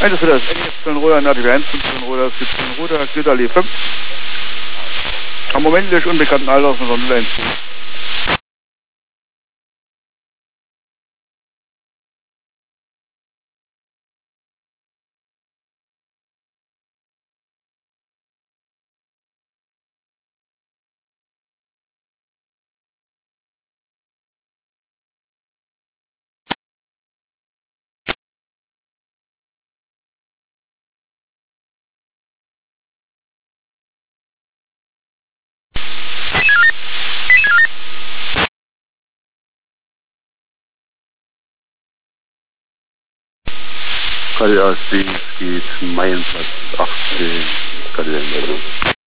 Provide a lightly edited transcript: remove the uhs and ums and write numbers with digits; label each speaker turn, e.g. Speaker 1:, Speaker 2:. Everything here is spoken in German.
Speaker 1: Eins für das NF-Roder, NATW 1, 15 Roder, 17 Roder, Güterli 5. Am Moment des unbekannten Alters und 012.
Speaker 2: KDA 10 geht Meilenplatz 18, KDA Meldung.